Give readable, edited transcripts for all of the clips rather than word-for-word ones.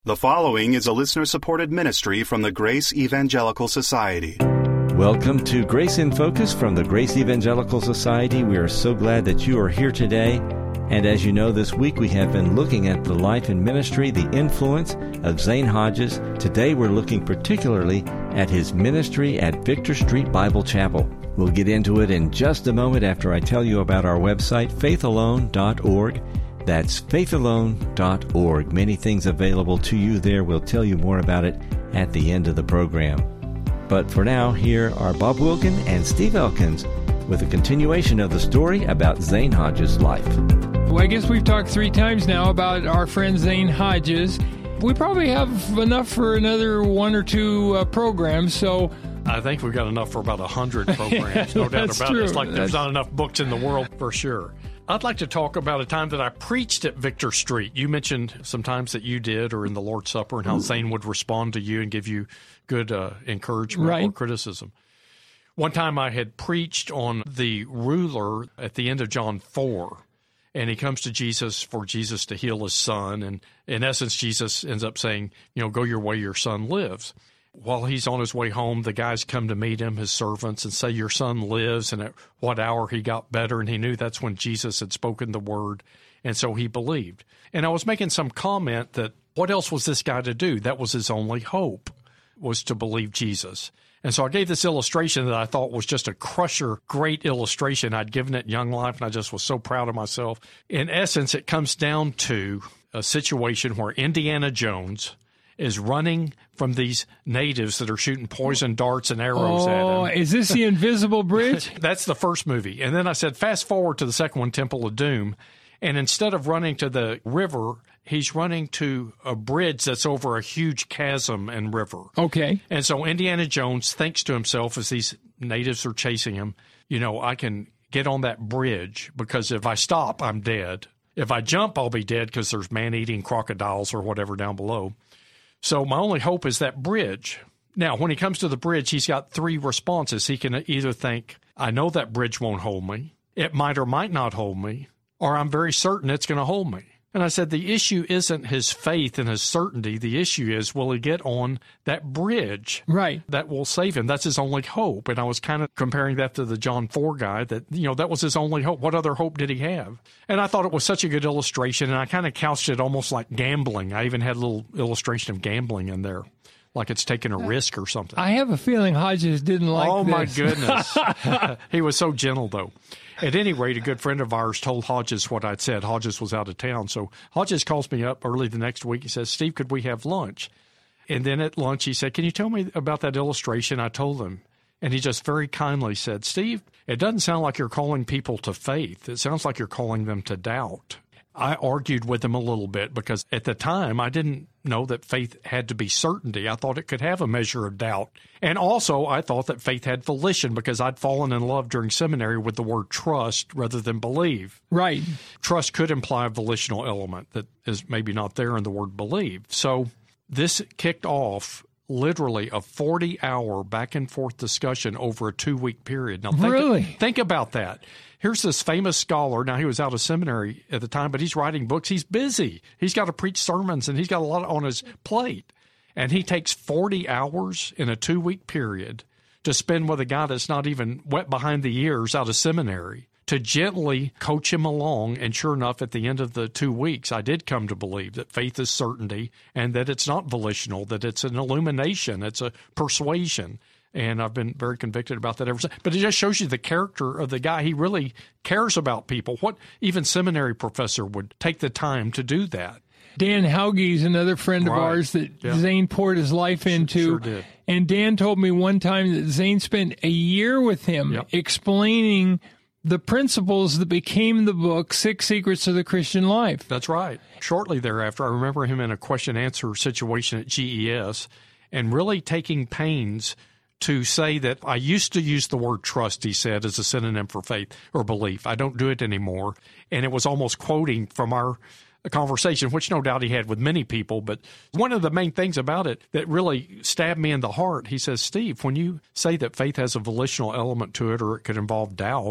The following is a listener-supported ministry from the Grace Evangelical Society. Welcome to Grace in Focus from the Grace Evangelical Society. We are so glad that you are here today. And as you know, this week we have been looking at the life and ministry, the influence of Zane Hodges. Today we're looking particularly at his ministry at Victor Street Bible Chapel. We'll get into it in just a moment after I tell you about our website, faithalone.org. That's faithalone.org. Many things available to you there. We'll tell you more about it at the end of the program. But for now, here are Bob Wilkin and Steve Elkins with a continuation of the story about Zane Hodges' life. Well, I guess we've talked 3 times now about our friend Zane Hodges. We probably have enough for another 1 or 2 programs, so... I think we've got enough for about 100 programs, no doubt about it. It's like there's not enough books in the world for sure. I'd like to talk about a time that I preached at Victor Street. You mentioned some times that you did or in the Lord's Supper and how Zane would respond to you and give you good encouragement or criticism. One time I had preached on the ruler at the end of John 4, and he comes to Jesus for Jesus to heal his son. And in essence, Jesus ends up saying, go your way, your son lives. While he's on his way home, the guys come to meet him, his servants, and say, your son lives, and at what hour he got better. And he knew that's when Jesus had spoken the word, and so he believed. And I was making some comment that what else was this guy to do? That was his only hope, was to believe Jesus. And so I gave this illustration that I thought was just a crusher, great illustration. I'd given it in Young Life, and I just was so proud of myself. In essence, it comes down to a situation where Indiana Jones is running from these natives that are shooting poison darts and arrows at him. Oh, is this the Invisible Bridge? That's the first movie. And then I said, fast forward to the second one, Temple of Doom. And instead of running to the river, he's running to a bridge that's over a huge chasm and river. Okay. And so Indiana Jones thinks to himself as these natives are chasing him, I can get on that bridge because if I stop, I'm dead. If I jump, I'll be dead because there's man-eating crocodiles or whatever down below. So my only hope is that bridge. Now, when he comes to the bridge, he's got 3 responses. He can either think, I know that bridge won't hold me, it might or might not hold me, or I'm very certain it's going to hold me. And I said, the issue isn't his faith and his certainty. The issue is, will he get on that bridge that will save him? That's his only hope. And I was kind of comparing that to the John 4 guy that, that was his only hope. What other hope did he have? And I thought it was such a good illustration, and I kind of couched it almost like gambling. I even had a little illustration of gambling in there, like it's taking a risk or something. I have a feeling Hodges didn't like this. Oh, my goodness. He was so gentle, though. At any rate, a good friend of ours told Hodges what I'd said. Hodges was out of town. So Hodges calls me up early the next week. He says, Steve, could we have lunch? And then at lunch, he said, can you tell me about that illustration? I told him. And he just very kindly said, Steve, it doesn't sound like you're calling people to faith. It sounds like you're calling them to doubt. I argued with him a little bit because at the time I didn't know that faith had to be certainty. I thought it could have a measure of doubt. And also I thought that faith had volition because I'd fallen in love during seminary with the word trust rather than believe. Right. Trust could imply a volitional element that is maybe not there in the word believe. So this kicked off literally a 40-hour back-and-forth discussion over a 2-week period. Now, think about that. Here's this famous scholar. Now, he was out of seminary at the time, but he's writing books. He's busy. He's got to preach sermons, and he's got a lot on his plate. And he takes 40 hours in a 2-week period to spend with a guy that's not even wet behind the ears out of seminary to gently coach him along. And sure enough, at the end of the 2 weeks, I did come to believe that faith is certainty and that it's not volitional, that it's an illumination, it's a persuasion. And I've been very convicted about that ever since. But it just shows you the character of the guy. He really cares about people. What even seminary professor would take the time to do that? Dan Hauge is another friend of ours that Zane poured his life into. Sure did. And Dan told me one time that Zane spent a year with him explaining the principles that became the book, 6 Secrets of the Christian Life. That's right. Shortly thereafter, I remember him in a question-answer situation at GES and really taking pains to say that I used to use the word trust, he said, as a synonym for faith or belief. I don't do it anymore. And it was almost quoting from our conversation, which no doubt he had with many people. But one of the main things about it that really stabbed me in the heart, he says, Steve, when you say that faith has a volitional element to it or it could involve doubt,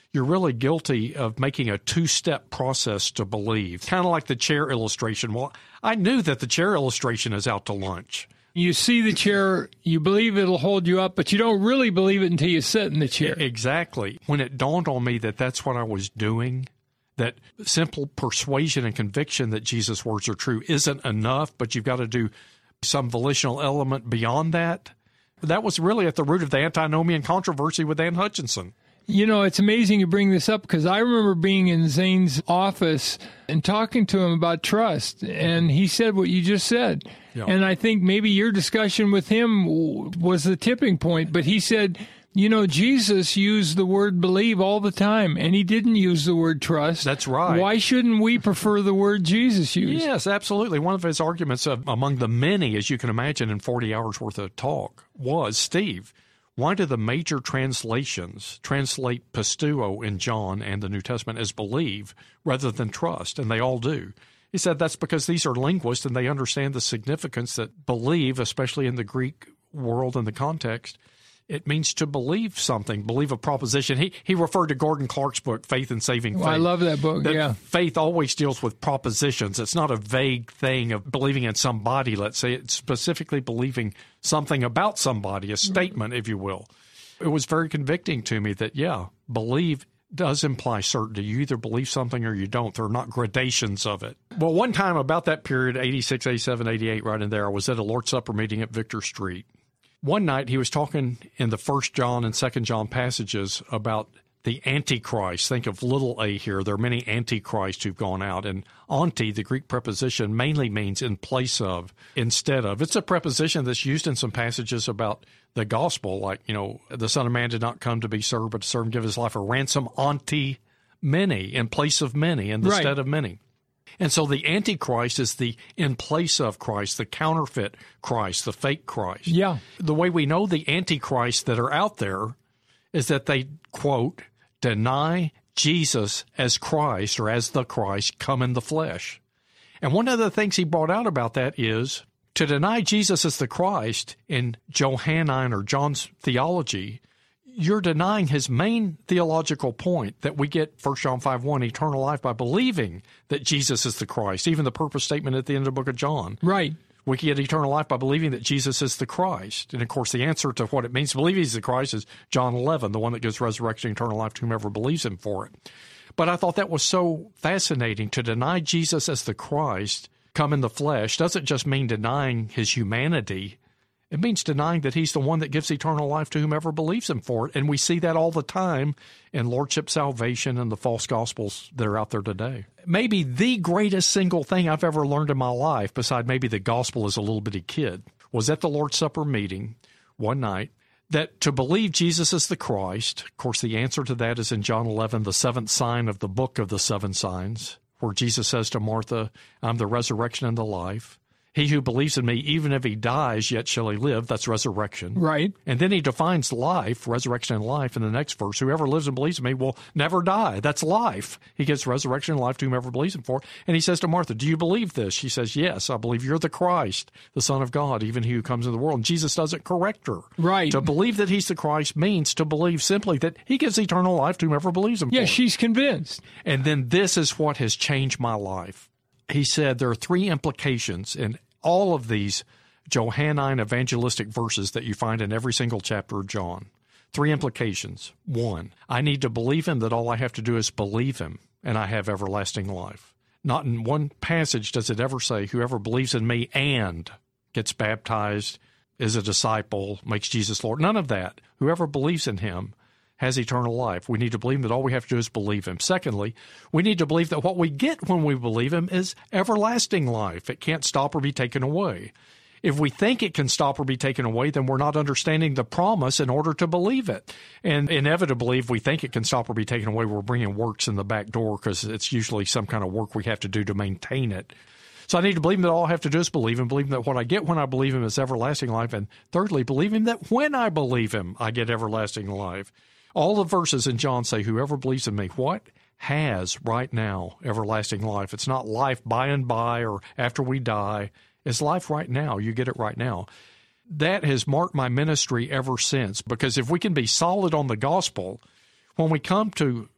you're really guilty of making a two-step process to believe, kind of like the chair illustration. Well, I knew that the chair illustration is out to lunch. You see the chair, you believe it'll hold you up, but you don't really believe it until you sit in the chair. Exactly. When it dawned on me that that's what I was doing, that simple persuasion and conviction that Jesus' words are true isn't enough, but you've got to do some volitional element beyond that. That was really at the root of the antinomian controversy with Ann Hutchinson. You know, it's amazing you bring this up because I remember being in Zane's office and talking to him about trust, and he said what you just said. Yeah. And I think maybe your discussion with him was the tipping point, but he said, you know, Jesus used the word believe all the time, and he didn't use the word trust. That's right. Why shouldn't we prefer the word Jesus used? Yes, absolutely. One of his arguments among the many, as you can imagine, in 40 hours worth of talk was, Steve, why do the major translations translate pistuo in John and the New Testament as believe rather than trust? And they all do. He said that's because these are linguists and they understand the significance that believe, especially in the Greek world and the context, it means to believe something, believe a proposition. He referred to Gordon Clark's book, Faith and Saving Faith. Well, I love that book, yeah. Faith always deals with propositions. It's not a vague thing of believing in somebody, let's say. It's specifically believing something about somebody, a statement, if you will. It was very convicting to me that, yeah, believe does imply certainty. You either believe something or you don't. There are not gradations of it. Well, one time about that period, 86, 87, 88, right in there, I was at a Lord's Supper meeting at Victor Street. One night he was talking in the 1 John and 2 John passages about the Antichrist. Think of little a here. There are many Antichrists who've gone out. And anti, the Greek preposition, mainly means in place of, instead of. It's a preposition that's used in some passages about the gospel, like, you know, the Son of Man did not come to be served, but to serve and give his life a ransom anti many, in place of many, in the stead of many. And so the Antichrist is the in place of Christ, the counterfeit Christ, the fake Christ. Yeah. The way we know the Antichrists that are out there is that they, quote, deny Jesus as Christ or as the Christ come in the flesh. And one of the things he brought out about that is to deny Jesus as the Christ in Johannine or John's theology, you're denying his main theological point that we get 1 John 5:1, eternal life by believing that Jesus is the Christ, even the purpose statement at the end of the book of John. Right. We get eternal life by believing that Jesus is the Christ. And, of course, the answer to what it means to believe he's the Christ is John 11, the one that gives resurrection and eternal life to whomever believes him for it. But I thought that was so fascinating. To deny Jesus as the Christ, come in the flesh, doesn't just mean denying his humanity. It means denying that he's the one that gives eternal life to whomever believes him for it. And we see that all the time in Lordship salvation and the false gospels that are out there today. Maybe the greatest single thing I've ever learned in my life, beside maybe the gospel as a little bitty kid, was at the Lord's Supper meeting one night, that to believe Jesus is the Christ, of course, the answer to that is in John 11, the seventh sign of the book of the seven signs, where Jesus says to Martha, I'm the resurrection and the life. He who believes in me, even if he dies, yet shall he live. That's resurrection. Right. And then he defines life, resurrection and life, in the next verse. Whoever lives and believes in me will never die. That's life. He gives resurrection and life to whomever believes him for. And he says to Martha, do you believe this? She says, yes, I believe you're the Christ, the Son of God, even he who comes into the world. And Jesus doesn't correct her. Right. To believe that he's the Christ means to believe simply that he gives eternal life to whomever believes him for. Yeah, she's convinced. And then this is what has changed my life. He said there are three implications in all of these Johannine evangelistic verses that you find in every single chapter of John. Three implications. One, I need to believe him that all I have to do is believe him, and I have everlasting life. Not in one passage does it ever say, whoever believes in me and gets baptized, is a disciple, makes Jesus Lord. None of that. Whoever believes in him has eternal life. We need to believe that all we have to do is believe him. Secondly, we need to believe that what we get when we believe him is everlasting life. It can't stop or be taken away. If we think it can stop or be taken away, then we're not understanding the promise in order to believe it. And inevitably, if we think it can stop or be taken away, we're bringing works in the back door because it's usually some kind of work we have to do to maintain it. So I need to believe him that all I have to do is believe him, believe that what I get when I believe him is everlasting life. And thirdly, believe him that when I believe him, I get everlasting life. All the verses in John say, whoever believes in me, what? Has right now everlasting life. It's not life by and by or after we die. It's life right now. You get it right now. That has marked my ministry ever since, because if we can be solid on the gospel, when we come to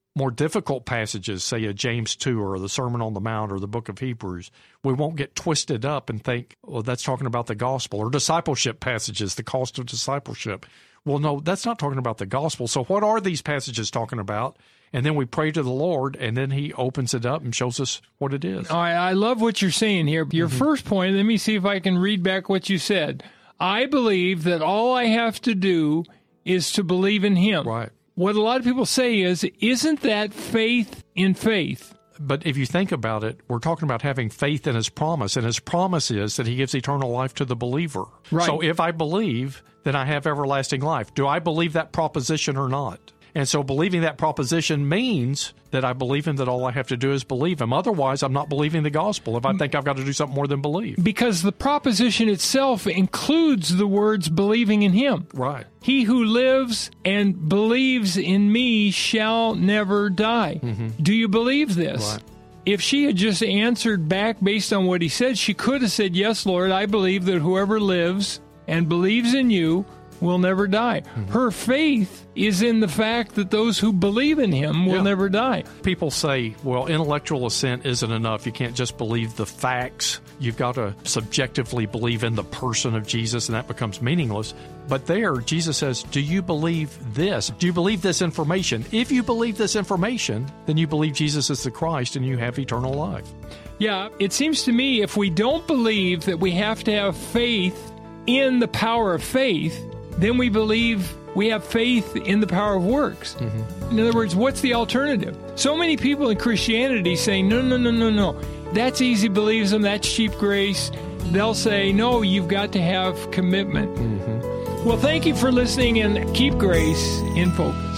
more difficult passages, say a James 2 or the Sermon on the Mount or the book of Hebrews, we won't get twisted up and think, well, that's talking about the gospel. Or discipleship passages, the cost of discipleship. Well, no, that's not talking about the gospel. So what are these passages talking about? And then we pray to the Lord, and then he opens it up and shows us what it is. I love what you're saying here. Your first point, let me see if I can read back what you said. I believe that all I have to do is to believe in him. Right. What a lot of people say is, isn't that faith in faith? But if you think about it, we're talking about having faith in his promise, and his promise is that he gives eternal life to the believer. Right. So if I believe, then I have everlasting life. Do I believe that proposition or not? And so believing that proposition means that I believe him, that all I have to do is believe him. Otherwise, I'm not believing the gospel if I think I've got to do something more than believe. Because the proposition itself includes the words believing in him. Right. He who lives and believes in me shall never die. Do you believe this? Right. If she had just answered back based on what he said, she could have said, yes, Lord, I believe that whoever lives and believes in you will never die. Her faith is in the fact that those who believe in him will never die. People say, well, intellectual assent isn't enough. You can't just believe the facts. You've got to subjectively believe in the person of Jesus, and that becomes meaningless. But there, Jesus says, do you believe this? Do you believe this information? If you believe this information, then you believe Jesus is the Christ and you have eternal life. Yeah, it seems to me if we don't believe that we have to have faith in the power of faith, then we believe we have faith in the power of works. In other words, what's the alternative? So many people in Christianity say, no. That's easy believism, that's cheap grace. They'll say, no, you've got to have commitment. Well, thank you for listening, and keep grace in focus.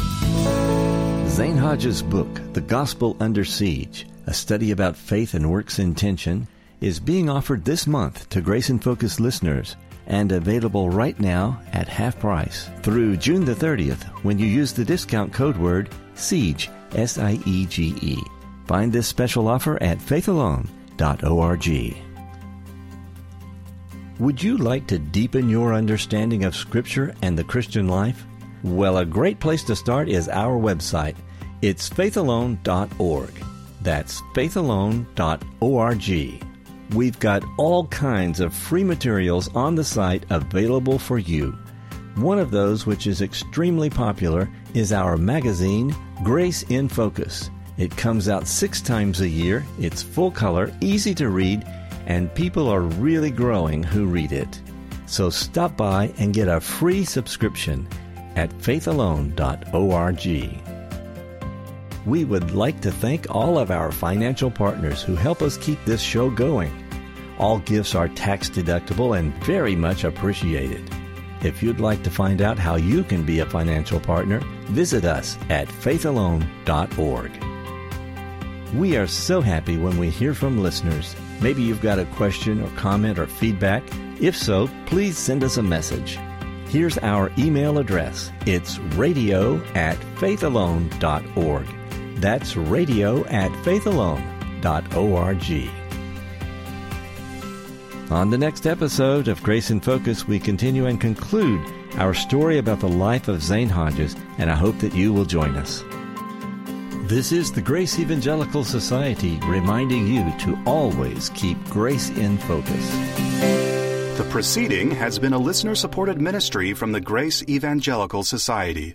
Zane Hodges' book, The Gospel Under Siege, a study about faith and works in tension, is being offered this month to Grace in Focus listeners, and available right now at half price through June the 30th when you use the discount code word SIEGE, S-I-E-G-E. Find this special offer at faithalone.org. Would you like to deepen your understanding of Scripture and the Christian life? Well, a great place to start is our website. It's faithalone.org. That's faithalone.org. We've got all kinds of free materials on the site available for you. One of those, which is extremely popular, is our magazine, Grace in Focus. It comes out 6 times a year. It's full color, easy to read, and people are really growing who read it. So stop by and get a free subscription at faithalone.org. We would like to thank all of our financial partners who help us keep this show going. All gifts are tax deductible and very much appreciated. If you'd like to find out how you can be a financial partner, visit us at faithalone.org. We are so happy when we hear from listeners. Maybe you've got a question or comment or feedback. If so, please send us a message. Here's our email address. It's radio@faithalone.org. That's radio@faithalone.org. On the next episode of Grace in Focus, we continue and conclude our story about the life of Zane Hodges, and I hope that you will join us. This is the Grace Evangelical Society reminding you to always keep grace in focus. The proceeding has been a listener-supported ministry from the Grace Evangelical Society.